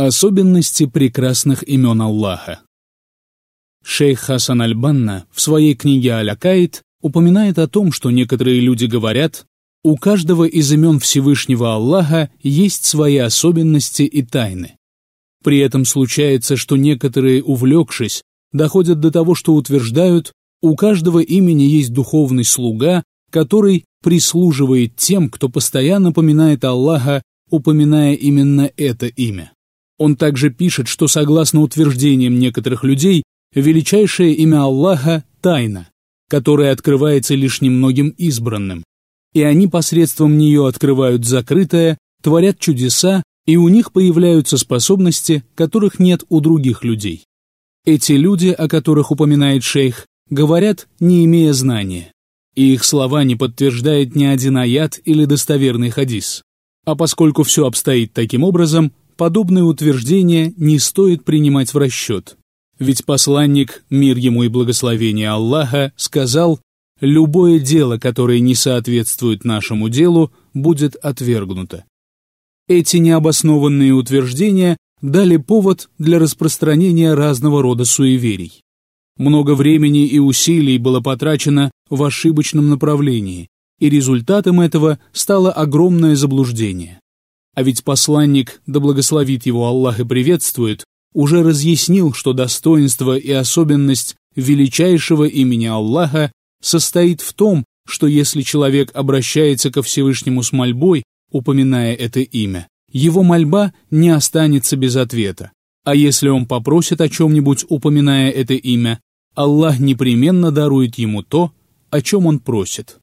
Особенности прекрасных имен Аллаха. Шейх Хасан аль-Банна в своей книге «Аль-Акаид» упоминает о том, что некоторые люди говорят: у каждого из имен Всевышнего Аллаха есть свои особенности и тайны. При этом случается, что некоторые, увлекшись, доходят до того, что утверждают: у каждого имени есть духовный слуга, который прислуживает тем, кто постоянно поминает Аллаха, упоминая именно это имя. Он также пишет, что согласно утверждениям некоторых людей, величайшее имя Аллаха – тайна, которая открывается лишь немногим избранным. И они посредством нее открывают закрытое, творят чудеса, и у них появляются способности, которых нет у других людей. Эти люди, о которых упоминает шейх, говорят, не имея знания, и их слова не подтверждает ни один аят или достоверный хадис. А поскольку все обстоит таким образом, подобные утверждения не стоит принимать в расчет. Ведь посланник, мир ему и благословение Аллаха, сказал: «Любое дело, которое не соответствует нашему делу, будет отвергнуто». Эти необоснованные утверждения дали повод для распространения разного рода суеверий. Много времени и усилий было потрачено в ошибочном направлении, и результатом этого стало огромное заблуждение. А ведь посланник, да благословит его Аллах и приветствует, уже разъяснил, что достоинство и особенность величайшего имени Аллаха состоит в том, что если человек обращается ко Всевышнему с мольбой, упоминая это имя, его мольба не останется без ответа. А если он попросит о чем-нибудь, упоминая это имя, Аллах непременно дарует ему то, о чем он просит.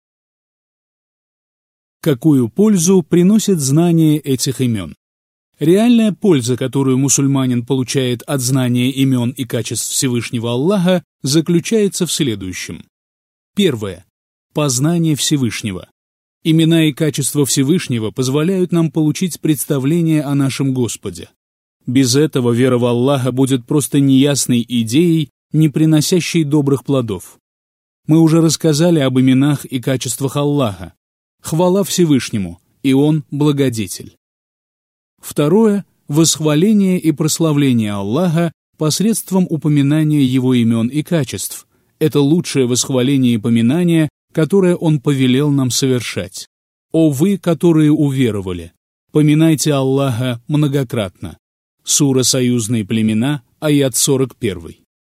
Какую пользу приносит знание этих имен? Реальная польза, которую мусульманин получает от знания имен и качеств Всевышнего Аллаха, заключается в следующем. Первое. Познание Всевышнего. Имена и качества Всевышнего позволяют нам получить представление о нашем Господе. Без этого вера в Аллаха будет просто неясной идеей, не приносящей добрых плодов. Мы уже рассказали об именах и качествах Аллаха. Хвала Всевышнему, и Он благодетель. Второе – восхваление и прославление Аллаха посредством упоминания Его имен и качеств. Это лучшее восхваление и поминание, которое Он повелел нам совершать. «О вы, которые уверовали, поминайте Аллаха многократно». Сура «Союзные племена», аят 41.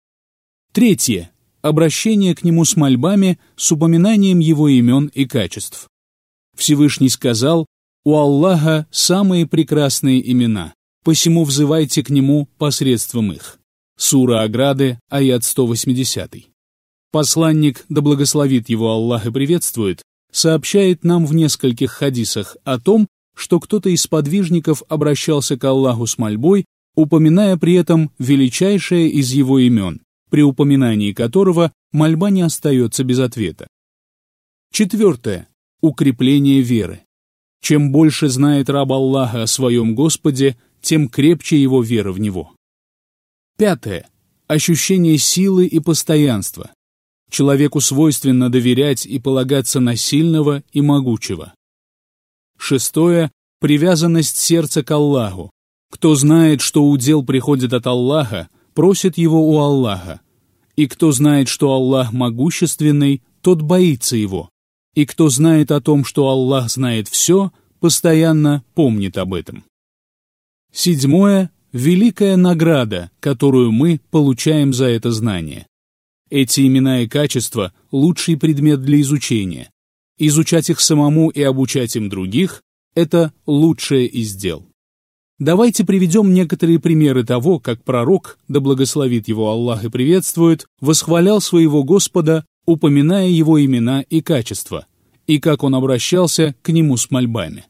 Третье – обращение к Нему с мольбами, с упоминанием Его имен и качеств. Всевышний сказал: «У Аллаха самые прекрасные имена, посему взывайте к Нему посредством их». Сура Ограды, аят 180. Посланник, да благословит его Аллах и приветствует, сообщает нам в нескольких хадисах о том, что кто-то из подвижников обращался к Аллаху с мольбой, упоминая при этом величайшее из Его имен, при упоминании которого мольба не остается без ответа. Четвертое. Укрепление веры. Чем больше знает раб Аллаха о своем Господе, тем крепче его вера в Него. Пятое. Ощущение силы и постоянства. Человеку свойственно доверять и полагаться на сильного и могучего. Шестое. Привязанность сердца к Аллаху. Кто знает, что удел приходит от Аллаха, просит его у Аллаха. И кто знает, что Аллах могущественный, тот боится его. И кто знает о том, что Аллах знает все, постоянно помнит об этом. Седьмое – великая награда, которую мы получаем за это знание. Эти имена и качества – лучший предмет для изучения. Изучать их самому и обучать им других – это лучшее из дел. Давайте приведем некоторые примеры того, как пророк, да благословит его Аллах и приветствует, восхвалял своего Господа, упоминая Его имена и качества, и как он обращался к Нему с мольбами.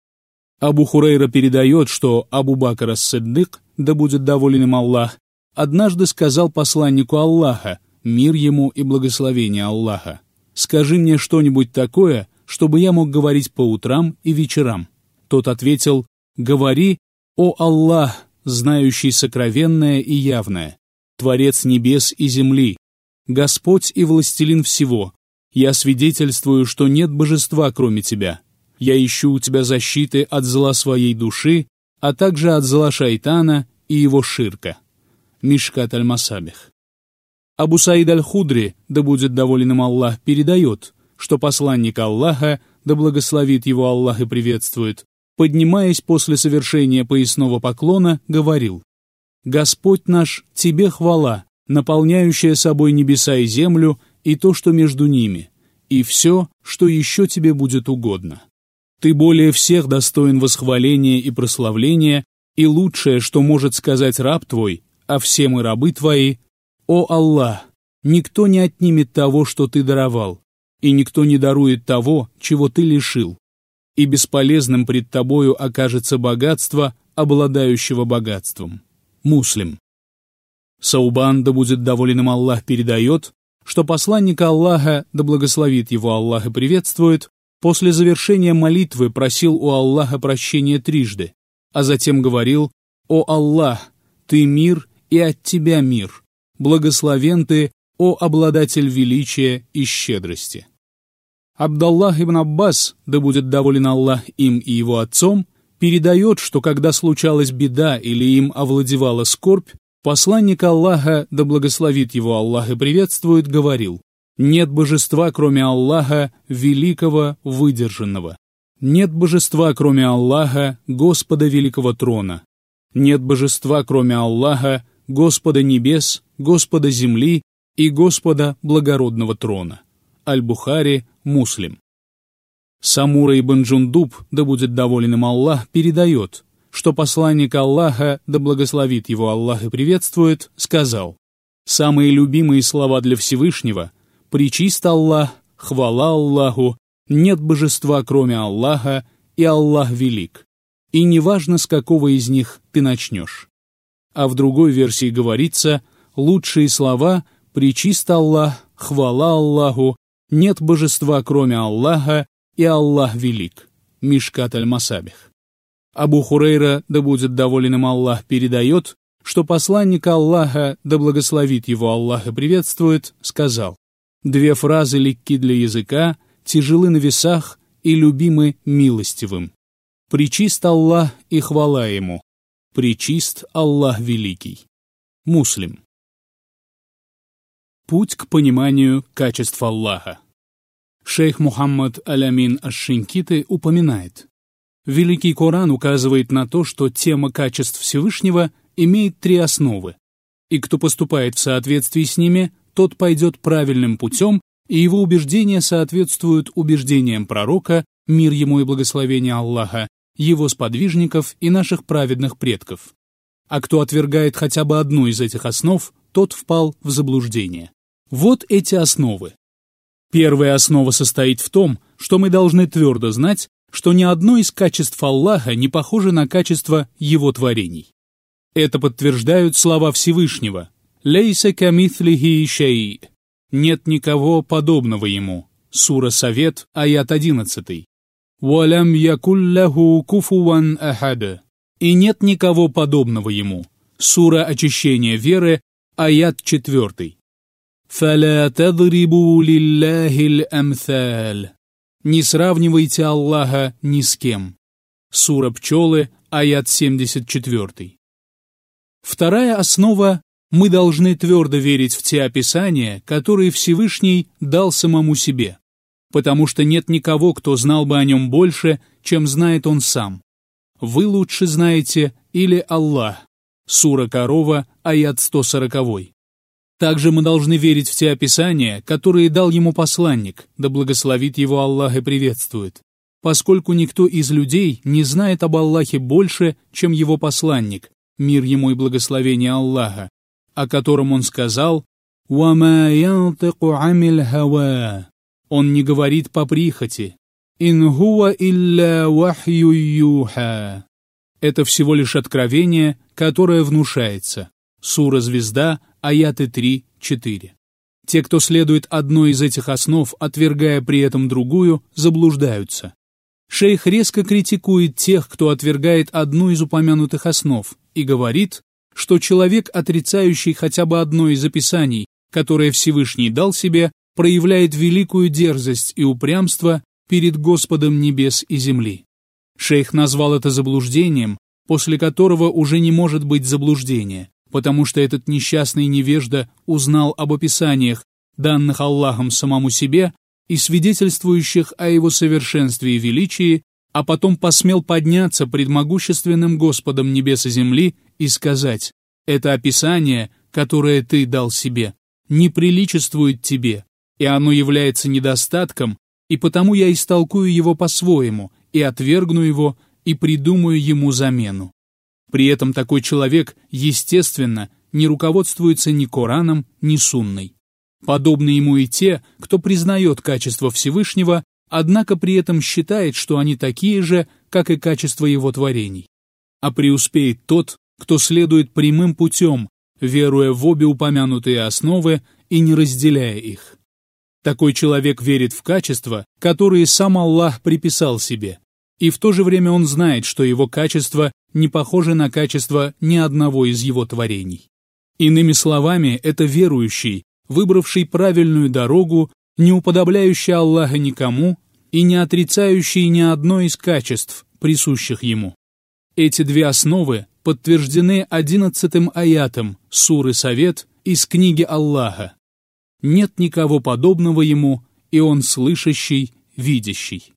Абу Хурейра передает, что Абу Бакр ас-Сиддик, да будет доволен им Аллах, однажды сказал посланнику Аллаха, мир ему и благословение Аллаха: «Скажи мне что-нибудь такое, чтобы я мог говорить по утрам и вечерам». Тот ответил: «Говори: о Аллах, знающий сокровенное и явное, Творец небес и земли, Господь и властелин всего, я свидетельствую, что нет божества, кроме Тебя. Я ищу у Тебя защиты от зла своей души а также от зла шайтана и его ширка. Мишкат аль-Масабих. Абу Саид аль-Худри, да будет доволен им Аллах, передает, что посланник Аллаха, да благословит его Аллах и приветствует, поднимаясь после совершения поясного поклона, говорил: «Господь наш, Тебе хвала, наполняющая собой небеса и землю, и то, что между ними, и все, что еще Тебе будет угодно. Ты более всех достоин восхваления и прославления, и лучшее, что может сказать раб Твой, а все мы рабы Твои: О Аллах, никто не отнимет того, что Ты даровал, и никто не дарует того, чего Ты лишил, и бесполезным пред Тобою окажется богатство, обладающего богатством». Муслим. Саубан, да будет доволен им Аллах, передает, что посланник Аллаха, да благословит его Аллах и приветствует, после завершения молитвы просил у Аллаха прощения трижды, а затем говорил: «О Аллах, Ты мир, и от Тебя мир, благословен Ты, о обладатель величия и щедрости». Абдаллах ибн Аббас, да будет доволен Аллах им и его отцом, передает, что когда случалась беда или им овладевала скорбь, посланник Аллаха, да благословит его Аллах и приветствует, говорил: «Нет божества, кроме Аллаха, великого, выдержанного. Нет божества, кроме Аллаха, Господа великого трона. Нет божества, кроме Аллаха, Господа небес, Господа земли и Господа благородного трона». Аль-Бухари, Муслим. Самура ибн Джундуб, да будет доволен им Аллах, передает, что посланник Аллаха, да благословит его Аллах и приветствует, сказал: «Самые любимые слова для Всевышнего: пречист Аллах, хвала Аллаху, нет божества, кроме Аллаха, и Аллах велик, и неважно, с какого из них ты начнешь». А в другой версии говорится: лучшие слова: пречист Аллах, хвала Аллаху, нет божества, кроме Аллаха, и Аллах велик. Мишкат аль-Масабих. Абу Хурейра, да будет доволен им Аллах, передает, что посланник Аллаха, да благословит его Аллах и приветствует, сказал: «Две фразы легки для языка, тяжелы на весах и любимы милостивым. Пречист Аллах и хвала Ему. Пречист Аллах великий». Муслим. Путь к пониманию качеств Аллаха. Шейх Мухаммад Аль-Амин Аш-Шинкиты упоминает: Великий Коран указывает на то, что тема качеств Всевышнего имеет три основы, и кто поступает в соответствии с ними, тот пойдет правильным путем, и его убеждения соответствуют убеждениям пророка, мир ему и благословение Аллаха, его сподвижников и наших праведных предков. А кто отвергает хотя бы одну из этих основ, тот впал в заблуждение. Вот эти основы. Первая основа состоит в том, что мы должны твердо знать, что ни одно из качеств Аллаха не похоже на качество Его творений. Это подтверждают слова Всевышнего: «Лейса камитhlихи шей» — «Нет никого подобного Ему». Сура Совет, аят 11. «Валям якулляху куфуан ахад» — «И нет никого подобного Ему». Сура Очищение веры, аят 4. «Фаля тадрибу лилляхи л-амthal» — «Не сравнивайте Аллаха ни с кем». Сура Пчелы, аят 74. Вторая основа: мы должны твердо верить в те описания, которые Всевышний дал самому себе, потому что нет никого, кто знал бы о нем больше, чем знает он сам. Вы лучше знаете или Аллах. Сура Корова, аят 140. Также мы должны верить в те описания, которые дал ему посланник, да благословит его Аллах и приветствует, поскольку никто из людей не знает об Аллахе больше, чем его посланник, мир ему и благословение Аллаха, о котором он сказал: «Вама янтику амиль хава» — «Он не говорит по прихоти», «Ин хуа илля вахью юха» — «Это всего лишь откровение, которое внушается». Сура Звезда, аяты 3-4. Те, кто следует одной из этих основ, отвергая при этом другую, заблуждаются. Шейх резко критикует тех, кто отвергает одну из упомянутых основ, и говорит, что человек, отрицающий хотя бы одно из описаний, которое Всевышний дал себе, проявляет великую дерзость и упрямство перед Господом небес и земли. Шейх назвал это заблуждением, после которого уже не может быть заблуждения, потому что этот несчастный невежда узнал об описаниях, данных Аллахом самому себе и свидетельствующих о его совершенстве и величии, а потом посмел подняться пред могущественным Господом небес и земли и сказать: «Это описание, которое ты дал себе, не приличествует тебе, и оно является недостатком, и потому я истолкую его по-своему, и отвергну его, и придумаю ему замену». При этом такой человек, естественно, не руководствуется ни Кораном, ни Сунной. Подобны ему и те, кто признает качество Всевышнего, однако при этом считает, что они такие же, как и качество его творений. А преуспеет тот, кто следует прямым путем, веруя в обе упомянутые основы и не разделяя их. Такой человек верит в качества, которые сам Аллах приписал себе, и в то же время он знает, что его качества не похожи на качество ни одного из его творений. Иными словами, это верующий, выбравший правильную дорогу, не уподобляющий Аллаха никому и не отрицающий ни одно из качеств, присущих ему. Эти две основы подтверждены 11-м аятом суры Совет из книги Аллаха. Нет никого подобного ему, и он слышащий, видящий.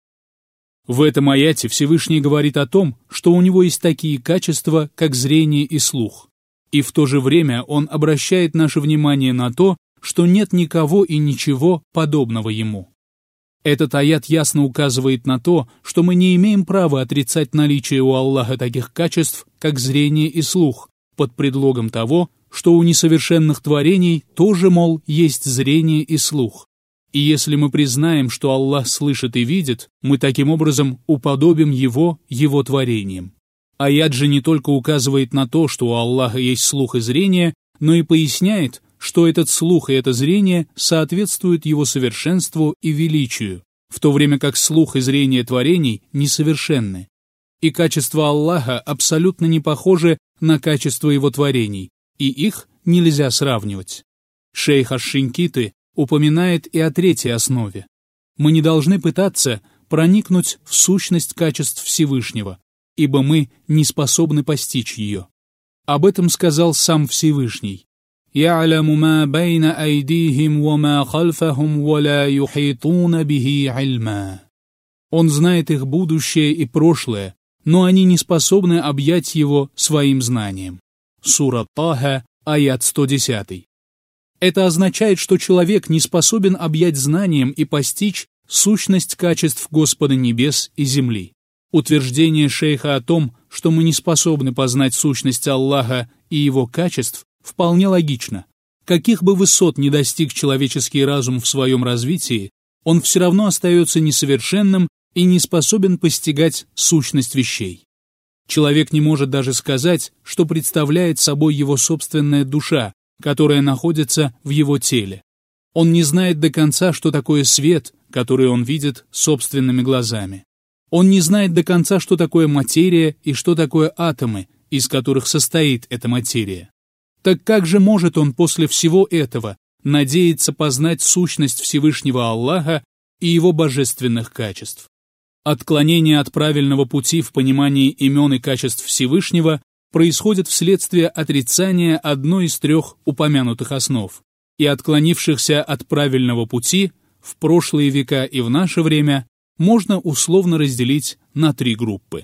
В этом аяте Всевышний говорит о том, что у него есть такие качества, как зрение и слух. И в то же время он обращает наше внимание на то, что нет никого и ничего подобного ему. Этот аят ясно указывает на то, что мы не имеем права отрицать наличие у Аллаха таких качеств, как зрение и слух, под предлогом того, что у несовершенных творений тоже, мол, есть зрение и слух. И если мы признаем, что Аллах слышит и видит, мы таким образом уподобим Его творением. Аят же не только указывает на то, что у Аллаха есть слух и зрение, но и поясняет, что этот слух и это зрение соответствуют Его совершенству и величию, в то время как слух и зрение творений несовершенны. И качества Аллаха абсолютно не похожи на качество Его творений, и их нельзя сравнивать. Шейх Аш-Шинкиты упоминает и о третьей основе. Мы не должны пытаться проникнуть в сущность качеств Всевышнего, ибо мы не способны постичь ее. Об этом сказал сам Всевышний: «Я'ляму ма байна айдихим ва ма хальфахум ва ла юхитуна бихи ильма». Он знает их будущее и прошлое, но они не способны объять его своим знанием. Сура Таха, аят 110. Это означает, что человек не способен объять знанием и постичь сущность качеств Господа небес и земли. Утверждение шейха о том, что мы не способны познать сущность Аллаха и его качеств, вполне логично. Каких бы высот ни достиг человеческий разум в своем развитии, он все равно остается несовершенным и не способен постигать сущность вещей. Человек не может даже сказать, что представляет собой его собственная душа, которая находится в его теле. Он не знает до конца, что такое свет, который он видит собственными глазами. Он не знает до конца, что такое материя и что такое атомы, из которых состоит эта материя. Так как же может он после всего этого надеяться познать сущность Всевышнего Аллаха и его божественных качеств? Отклонение от правильного пути в понимании имен и качеств Всевышнего происходит вследствие отрицания одной из трех упомянутых основ, и отклонившихся от правильного пути в прошлые века и в наше время можно условно разделить на три группы.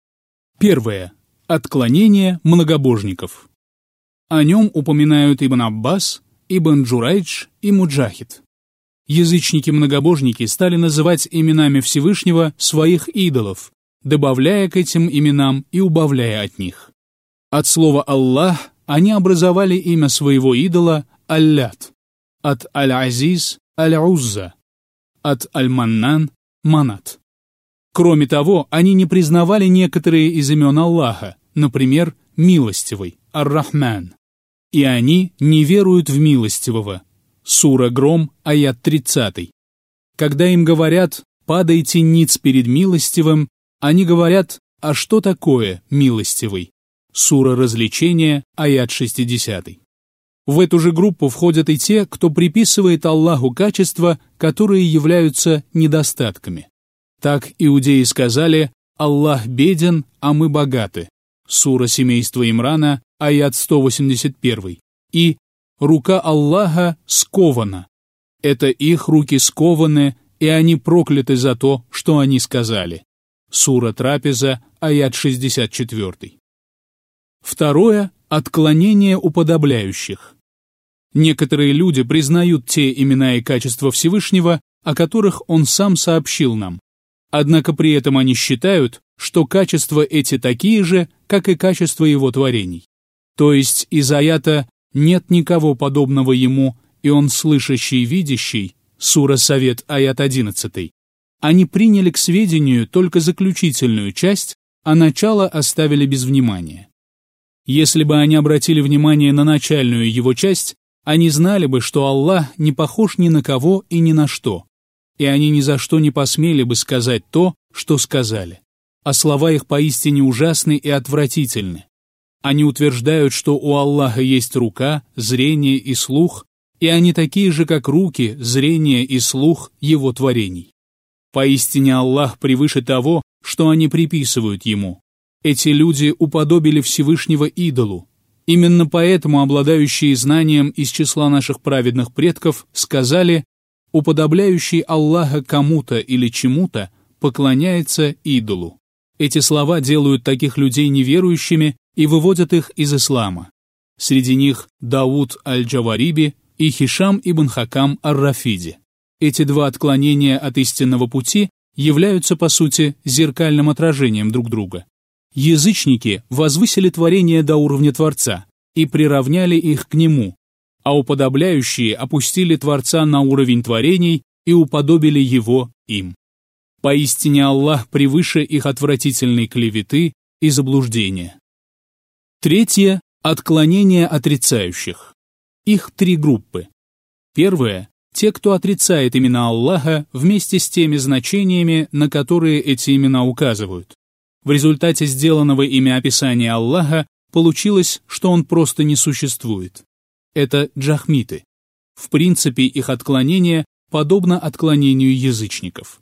Первое. Отклонение многобожников. О нем упоминают Ибн Аббас, Ибн Джурайдж и Муджахид. Язычники-многобожники стали называть именами Всевышнего своих идолов, добавляя к этим именам и убавляя от них. От слова «Аллах» они образовали имя своего идола Аллят, от Аль-Азиз – Аль-Узза, от Аль-Маннан – Манат. Кроме того, они не признавали некоторые из имен Аллаха, например, «Милостивый» – Ар-Рахман. И они не веруют в Милостивого. Сура Гром, аят 30. Когда им говорят «падайте ниц перед Милостивым», они говорят «а что такое Милостивый?» Сура Развлечения, аят 60. В эту же группу входят и те, кто приписывает Аллаху качества, которые являются недостатками. Так иудеи сказали «Аллах беден, а мы богаты». сура семейства Имрана, аят 181, и «Рука Аллаха скована». Это их руки скованы, и они прокляты за то, что они сказали. Сура Трапеза, аят 64. Второе – отклонение уподобляющих. Некоторые люди признают те имена и качества Всевышнего, о которых Он сам сообщил нам. Однако при этом они считают, что качества эти такие же, как и качества Его творений. То есть из аята «нет никого подобного Ему, и Он слышащий и видящий» сура Совет, аят 11. Они приняли к сведению только заключительную часть, а начало оставили без внимания. Если бы они обратили внимание на начальную его часть, они знали бы, что Аллах не похож ни на кого и ни на что, и они ни за что не посмели бы сказать то, что сказали. А слова их поистине ужасны и отвратительны. Они утверждают, что у Аллаха есть рука, зрение и слух, и они такие же, как руки, зрение и слух Его творений. Поистине Аллах превыше того, что они приписывают Ему. Эти люди уподобили Всевышнего идолу. Именно поэтому обладающие знанием из числа наших праведных предков сказали: «Уподобляющий Аллаха кому-то или чему-то поклоняется идолу». Эти слова делают таких людей неверующими и выводят их из ислама. Среди них Дауд аль-Джавариби и Хишам ибн Хакам ар-Рафиди. Эти два отклонения от истинного пути являются, по сути, зеркальным отражением друг друга. Язычники возвысили творение до уровня Творца и приравняли их к Нему, а уподобляющие опустили Творца на уровень творений и уподобили Его им. Поистине Аллах превыше их отвратительной клеветы и заблуждения. Третье – отклонение отрицающих. Их три группы. Первое – те, кто отрицает имена Аллаха вместе с теми значениями, на которые эти имена указывают. В результате сделанного ими описания Аллаха получилось, что Он просто не существует. Это джахмиты. В принципе, их отклонение подобно отклонению язычников.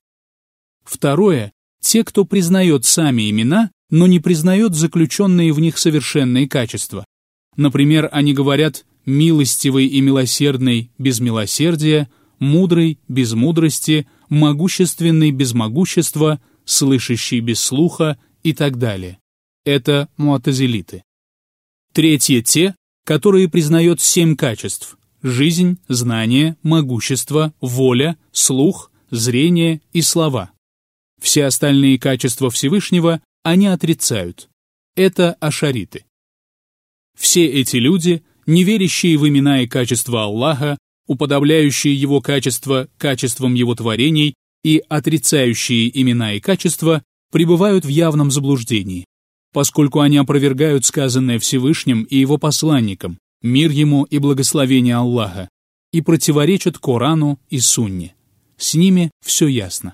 Второе – те, кто признает сами имена, но не признает заключенные в них совершенные качества. Например, они говорят «милостивый и милосердный» без милосердия, «мудрый» без мудрости, «могущественный» без могущества, «слышащий» без слуха и так далее. Это муатазилиты. Третье – те, которые признают 7 качеств – жизнь, знание, могущество, воля, слух, зрение и слова. Все остальные качества Всевышнего они отрицают. Это ашариты. Все эти люди, не верящие в имена и качества Аллаха, уподобляющие Его качества качествам Его творений и отрицающие имена и качества, пребывают в явном заблуждении, поскольку они опровергают сказанное Всевышним и Его посланникам, мир Ему и благословение Аллаха, и противоречат Корану и Сунне. С ними все ясно.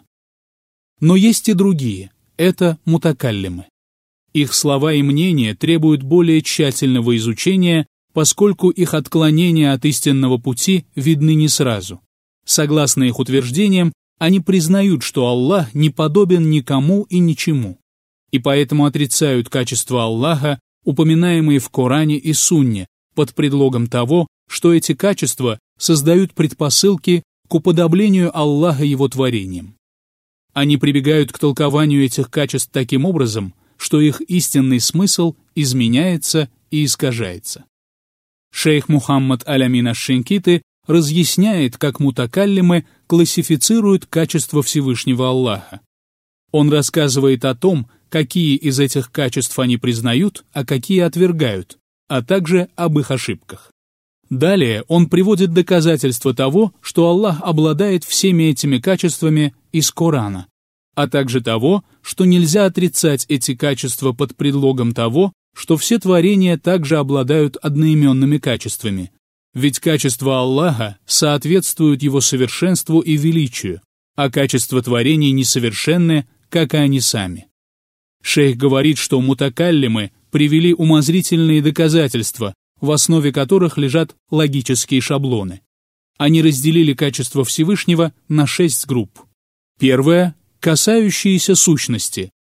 Но есть и другие, это мутакаллимы. Их слова и мнения требуют более тщательного изучения, поскольку их отклонения от истинного пути видны не сразу. Согласно их утверждениям, они признают, что Аллах не подобен никому и ничему, и поэтому отрицают качества Аллаха, упоминаемые в Коране и Сунне, под предлогом того, что эти качества создают предпосылки к уподоблению Аллаха Его творениям. Они прибегают к толкованию этих качеств таким образом, что их истинный смысл изменяется и искажается. Шейх Мухаммад аль-Амин аш-Шинкити разъясняет, как мутакаллимы классифицируют качества Всевышнего Аллаха. Он рассказывает о том, какие из этих качеств они признают, а какие отвергают, а также об их ошибках. Далее он приводит доказательства того, что Аллах обладает всеми этими качествами из Корана, а также того, что нельзя отрицать эти качества под предлогом того, что все творения также обладают одноименными качествами, ведь качества Аллаха соответствуют Его совершенству и величию, а качества творений несовершенны, как и они сами. Шейх говорит, что мутакаллимы привели умозрительные доказательства, в основе которых лежат логические шаблоны. Они разделили качества Всевышнего на 6 групп. Первая – касающиеся сущности.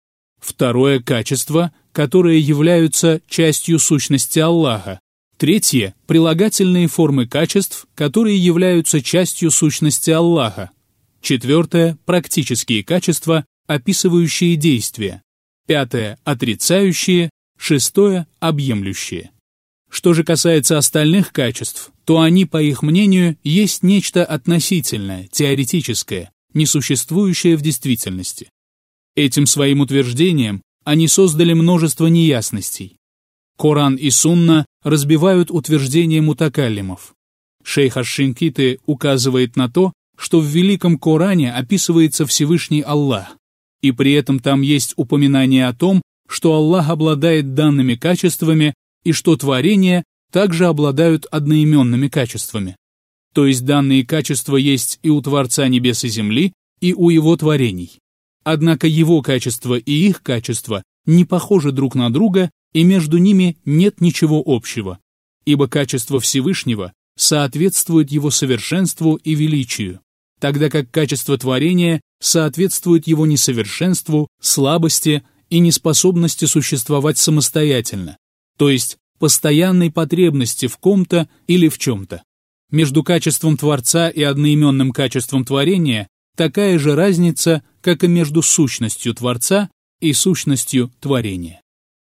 Второе – качества, которые являются частью сущности Аллаха. Третье – прилагательные формы качеств, которые являются частью сущности Аллаха. Четвертое – практические качества, описывающие действия. Пятое – отрицающие. Шестое – объемлющие. Что же касается остальных качеств, то они, по их мнению, есть нечто относительное, теоретическое, несуществующее в действительности. Этим своим утверждением они создали множество неясностей. Коран и Сунна разбивают утверждения мутакаллимов. Шейх аш-Шинкити указывает на то, что в Великом Коране описывается Всевышний Аллах, и при этом там есть упоминание о том, что Аллах обладает данными качествами и что творения также обладают одноименными качествами. То есть данные качества есть и у Творца небес и земли, и у Его творений. Однако Его качества и их качества не похожи друг на друга, и между ними нет ничего общего, ибо качество Всевышнего соответствует Его совершенству и величию, тогда как качество творения соответствует Его несовершенству, слабости и неспособности существовать самостоятельно, то есть постоянной потребности в ком-то или в чем-то. Между качеством Творца и одноименным качеством творения такая же разница, как и между сущностью Творца и сущностью творения.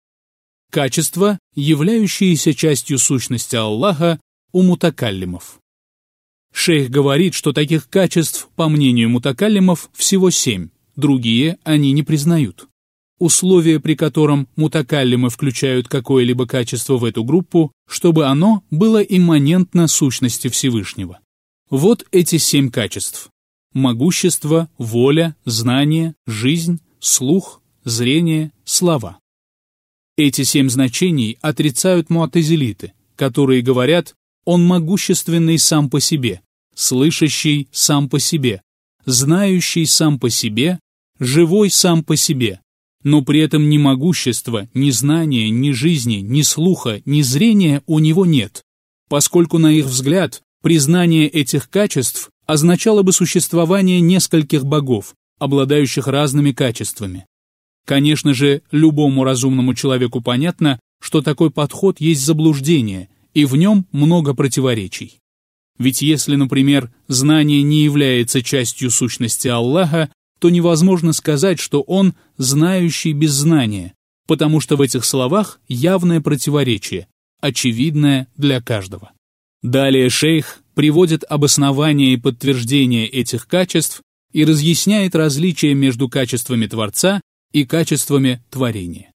Качества, являющиеся частью сущности Аллаха у мутакаллимов. Шейх говорит, что таких качеств, по мнению мутакаллимов, всего 7, другие они не признают. Условие, при котором мутакаллимы включают какое-либо качество в эту группу, чтобы оно было имманентно сущности Всевышнего. Вот эти 7 качеств: могущество, воля, знание, жизнь, слух, зрение, слова. Эти 7 значений отрицают муатазилиты, которые говорят: он могущественный сам по себе, слышащий сам по себе, знающий сам по себе, живой сам по себе, но при этом ни могущества, ни знания, ни жизни, ни слуха, ни зрения у него нет, поскольку, на их взгляд, признание этих качеств означало бы существование нескольких богов, обладающих разными качествами. Конечно же, любому разумному человеку понятно, что такой подход есть заблуждение, и в нем много противоречий. Ведь если, например, знание не является частью сущности Аллаха, то невозможно сказать, что он знающий без знания, потому что в этих словах явное противоречие, очевидное для каждого. Далее шейх приводит обоснование и подтверждение этих качеств и разъясняет различия между качествами Творца и качествами творения.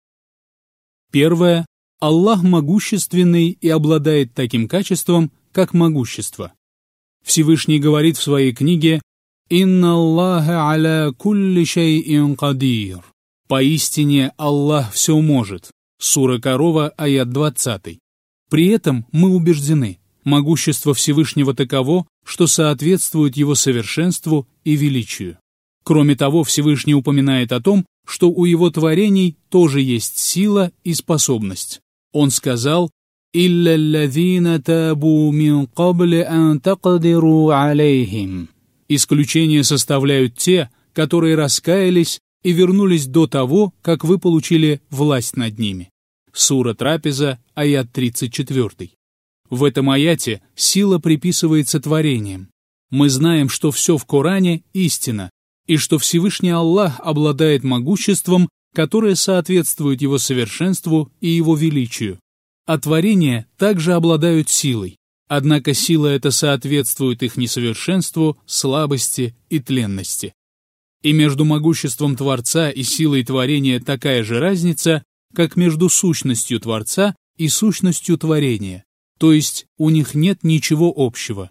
Первое. Аллах могущественный и обладает таким качеством, как могущество. Всевышний говорит в своей книге: «Инна Аллаха аля кулли шайин кадир». Поистине Аллах все может. Сура Корова, аят 20. При этом мы убеждены, могущество Всевышнего таково, что соответствует Его совершенству и величию. Кроме того, Всевышний упоминает о том, что у Его творений тоже есть сила и способность. Он сказал: «Илля ллазина табу мин кабли ан такдиру алейхим». Исключение составляют те, которые раскаялись и вернулись до того, как вы получили власть над ними. Сура Трапеза, аят 34. В этом аяте сила приписывается творениям. Мы знаем, что все в Коране истина, и что Всевышний Аллах обладает могуществом, которое соответствует Его совершенству и Его величию. А творения также обладают силой, однако сила эта соответствует их несовершенству, слабости и тленности. И между могуществом Творца и силой творения такая же разница, как между сущностью Творца и сущностью творения, то есть у них нет ничего общего.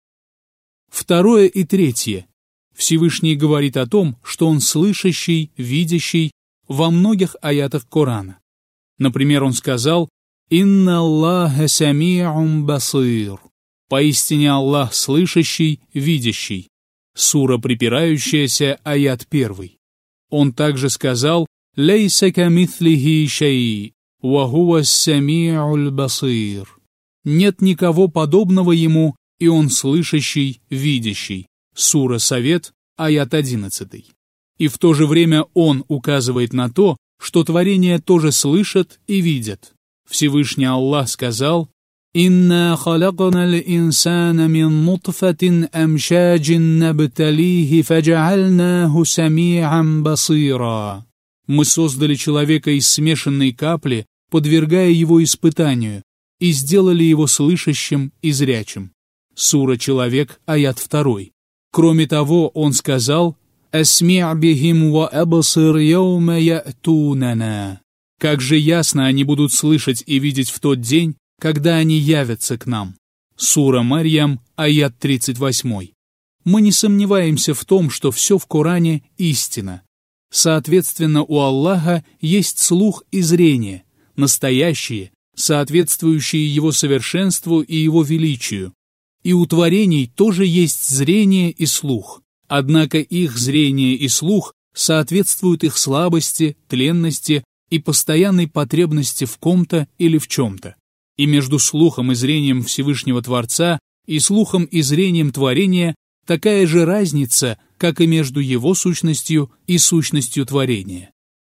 Второе и третье. Всевышний говорит о том, что Он слышащий, видящий во многих аятах Корана. Например, Он сказал: «Инна Аллаха сами'ун басир». Поистине Аллах слышащий, видящий. Сура припирающаяся, аят 1. Он также сказал: «Лейса камитhlихи шай, ва хува ас-сами'уль басир». Нет никого подобного Ему, и Он слышащий, видящий. Сура Совет, аят 11. И в то же время Он указывает на то, что творения тоже слышат и видят. Всевышний Аллах сказал: «Инна халакнал инсана мин нутфатин амшаджин набталихи фаджаальнаху сами'ан басира». Мы создали человека из смешанной капли, подвергая его испытанию, и сделали его слышащим и зрячим. Сура «Человек», аят 2. Кроме того, он сказал: «Асми' бихим ва абсир яума я'тунана». Как же ясно они будут слышать и видеть в тот день, когда они явятся к нам. Сура Марьям, аят 38. Мы не сомневаемся в том, что все в Коране истина. Соответственно, у Аллаха есть слух и зрение, настоящие, соответствующие Его совершенству и Его величию. И у творений тоже есть зрение и слух. Однако их зрение и слух соответствуют их слабости, тленности и постоянной потребности в ком-то или в чем-то. И между слухом и зрением Всевышнего Творца и слухом и зрением творения такая же разница, как и между его сущностью и сущностью творения.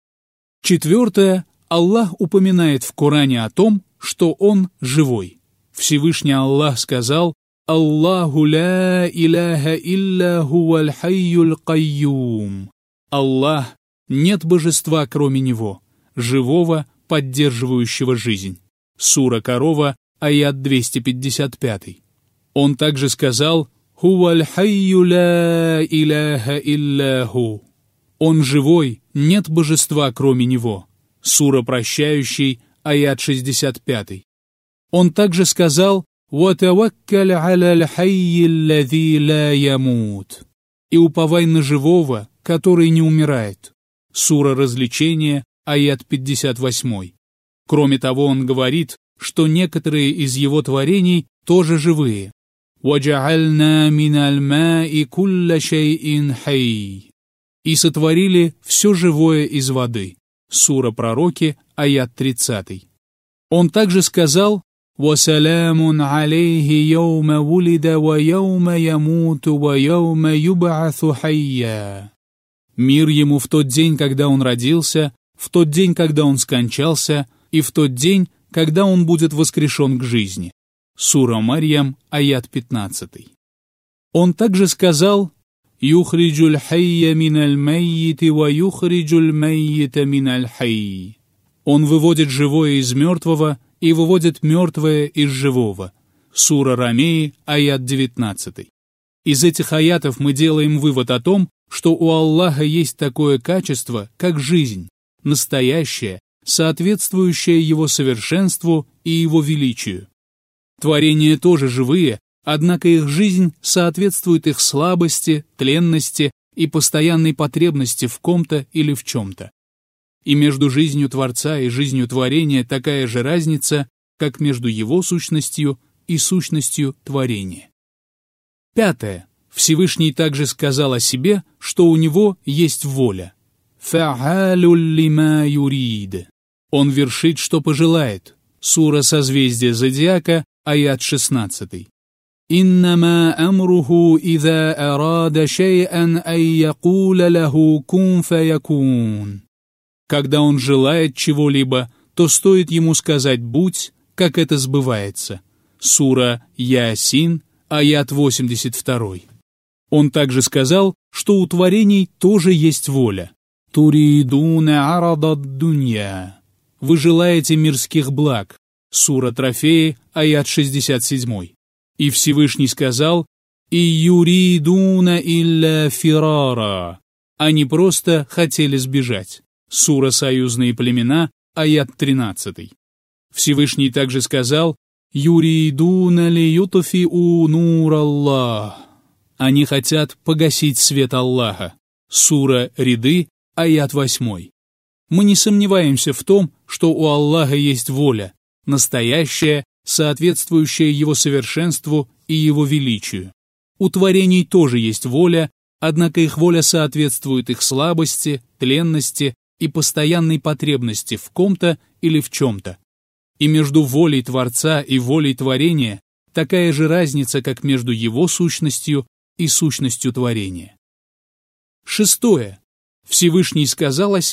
4. Аллах упоминает в Коране о том, что Он живой. Всевышний Аллах сказал: «Аллаху ла иляха илля хуваль хайюль кайюм». Аллах, нет божества кроме Него, живого, поддерживающего жизнь. Сура Корова, аят 255. Он также сказал: «Хуваль хайю ла иляха илля ху». Он живой, нет божества кроме Него. Сура Прощающий, аят 65. Он также сказал: «Ватаваккаль аляль хайи аллази ла ямут». И уповай на живого, который не умирает. Сура Развлечения, аят 58. Кроме того, он говорит, что некоторые из его творений тоже живые. «Ваджа'альна миналь ма'i кулля шай'ин хай». И сотворили все живое из воды. Сура Пророки, аят 30. Он также сказал: «Васалямун алейхи яума вулида ва яума ямуту ва яума юб'асу хайя». Мир ему в тот день, когда он родился, в тот день, когда он скончался, и в тот день, когда он будет воскрешен к жизни. Сура Марьям, аят 15. Он также сказал: «Юхриджуль хайя миналь маййити ва юхриджуль маййита миналь хайи». Он выводит живое из мертвого и выводит мертвое из живого. Сура Ромеи, аят 19. Из этих аятов мы делаем вывод о том, что у Аллаха есть такое качество, как жизнь, настоящее, соответствующее Его совершенству и Его величию. Творения тоже живые, однако их жизнь соответствует их слабости, тленности и постоянной потребности в ком-то или в чем-то. И между жизнью Творца и жизнью творения такая же разница, как между Его сущностью и сущностью творения. 5. Всевышний также сказал о себе, что у Него есть воля. «Фа'алюль лима юрид». Он вершит, что пожелает. Сура Созвездие Зодиака, аят 16. «Иннама амруху иза арада шай'ан ай якуля лаху кун фаякун». Когда он желает чего-либо, то стоит ему сказать «будь», как это сбывается. Сура Ясин, аят 82. Он также сказал, что у творений тоже есть воля. «Туридуна арадад дунья». Вы желаете мирских благ. Сура Трофеи, аят 67. И Всевышний сказал: «И юридуна илля фирара». Они просто хотели сбежать. Сура Союзные племена, аят 13. Всевышний также сказал: «Юридуна ли ютфиу нур Аллах». Они хотят погасить свет Аллаха. Сура Риды, аят 8. Мы не сомневаемся в том, что у Аллаха есть воля, настоящая, соответствующая Его совершенству и Его величию. У творений тоже есть воля, однако их воля соответствует их слабости, тленности и постоянной потребности в ком-то или в чем-то. И между волей Творца и волей творения такая же разница, как между Его сущностью и сущностью творения. 6. Всевышний сказал о себе,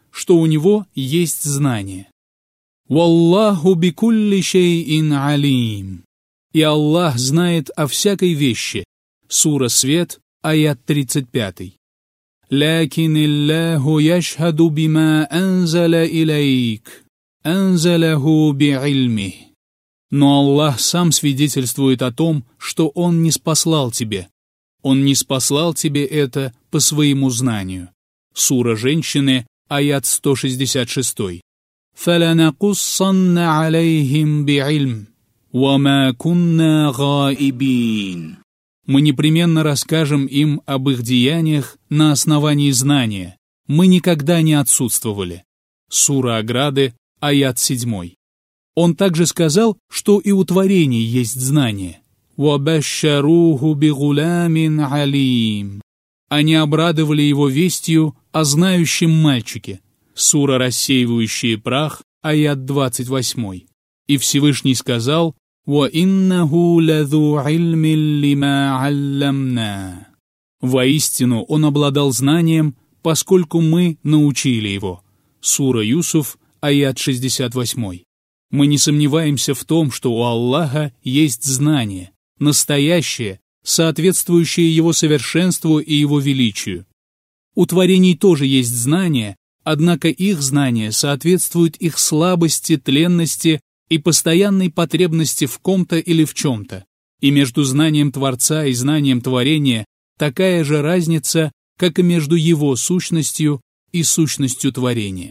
что у него есть знание. «Валлаху бикулли шейин алим». И Аллах знает о всякой вещи. Сура Свет, аят 35. «Лякин Иллаху яшхаду бима анзаля илейк, анзаляху би'ильмих». Но Аллах сам свидетельствует о том, что Он не спаслал тебе. Он не спаслал тебе это по своему знанию. Сура Женщины, аят 166. فَلَنَقُصَّنَّ عَلَيْهِمْ بِعِلْمٍ وَمَا كُنَّا غَائِبِينَ. Мы непременно расскажем им об их деяниях на основании знания. Мы никогда не отсутствовали. Сура Ограды, аят 7. Он также сказал, что и у творений есть знание. وَبَشَّرُوهُ بِغُلَامٍ عَلِيمٍ. Они обрадовали его вестью о знающем мальчике. Сура «Рассеивающий прах», аят 28. И Всевышний сказал: وَإِنَّهُ لَذُو عِلْمٍ لِمَا عَلَّمْنَا. Воистину он обладал знанием, поскольку мы научили его. Сура Юсуф, аят 68. Мы не сомневаемся в том, что у Аллаха есть знание, настоящее, соответствующее его совершенству и его величию. У творений тоже есть знание, однако их знание соответствует их слабости, тленности и постоянной потребности в ком-то или в чем-то. И между знанием Творца и знанием творения такая же разница, как и между его сущностью и сущностью творения.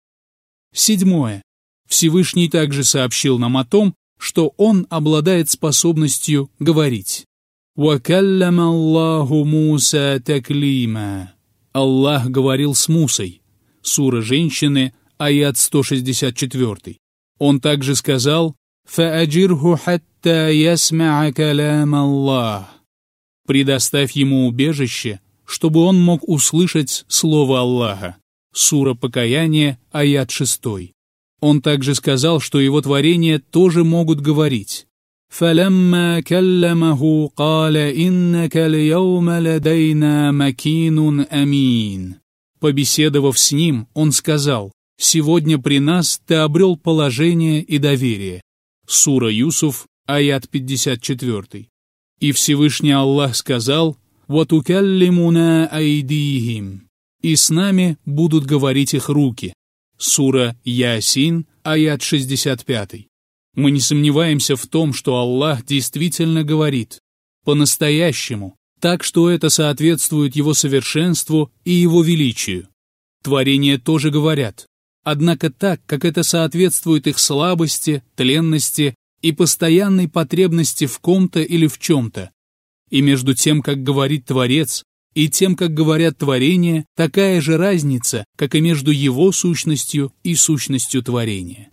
7. Всевышний также сообщил нам о том, что Он обладает способностью говорить. وَكَلَّمَ اللَّهُ مُوسَى تَكْلِيمًا. Аллах говорил с Мусой. Сура Женщины, аят 164. Он также сказал: «Фа'аджирху хатта ясма'a калям Аллах». Предоставь ему убежище, чтобы он мог услышать слово Аллаха. Сура Покаяние, аят 6. Он также сказал, что его творения тоже могут говорить. «Фалямма калламаху каля иннака льяума ладайна макинун амин». Побеседовав с ним, он сказал: «Сегодня при нас ты обрел положение и доверие». Сура Юсуф, аят 54. И Всевышний Аллах сказал: «Ватукаллимуна айдихим». И с нами будут говорить их руки. Сура Ясин, аят 65. Мы не сомневаемся в том, что Аллах действительно говорит, по-настоящему, так что это соответствует Его совершенству и Его величию. Творения тоже говорят, однако так, как это соответствует их слабости, тленности и постоянной потребности в ком-то или в чем-то. И между тем, как говорит Творец, и тем, как говорят творения, такая же разница, как и между его сущностью и сущностью творения.